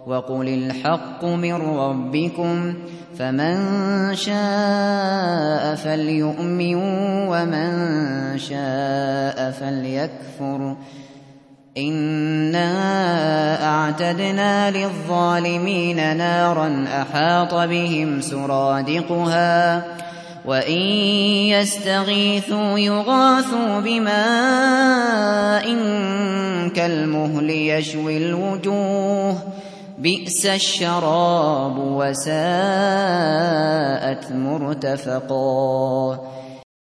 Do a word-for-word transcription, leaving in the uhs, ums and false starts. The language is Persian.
وقل الحق من ربكم فمن شاء فليؤمن ومن شاء فليكفر إنا أعتدنا للظالمين نارا أحاط بهم سرادقها وإن يستغيثوا يغاثوا بماء كالمهل يشوي الوجوه بئس الشراب وساءت مرتفقا